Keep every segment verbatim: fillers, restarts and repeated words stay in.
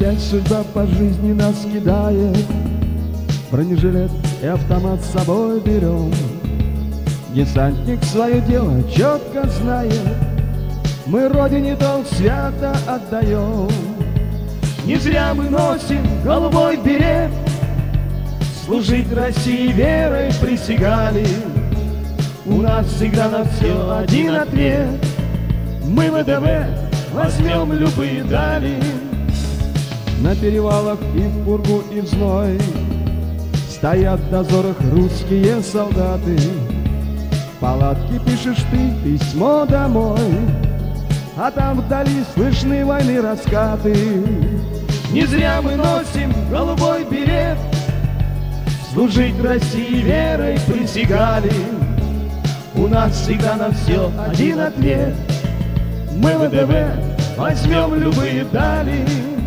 Опять судьба по жизни нас кидает, бронежилет и автомат с собой берем. Десантник свое дело четко знает, мы родине долг свято отдаем. Не зря мы носим голубой берет, служить России верой присягали. У нас всегда на все один ответ, мы ВДВ возьмем любые дали. На перевалах и в пургу, и в зной стоят в дозорах русские солдаты. В палатке пишешь ты письмо домой, а там вдали слышны войны раскаты. Не зря мы носим голубой берет, служить России верой присягали. У нас всегда на все один ответ, мы ВДВ возьмем любые дали.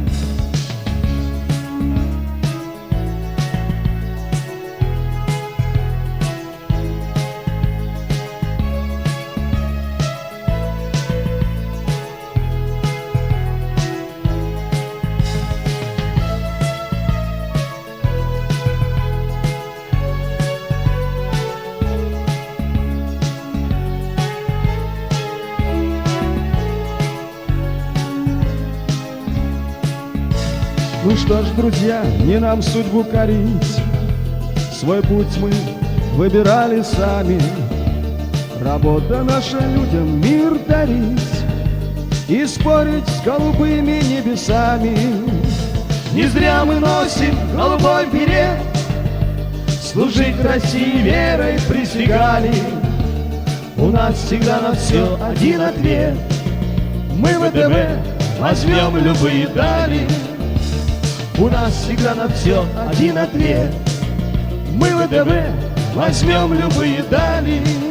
Ну что ж, друзья, не нам судьбу корить, свой путь мы выбирали сами. Работа наша людям мир дарить и спорить с голубыми небесами. Не зря мы носим голубой берет, служить России верой присягали. У нас всегда на все один ответ, мы ВДВ возьмем любые дали. У нас всегда на все один ответ, мы ВДВ возьмем любые дали.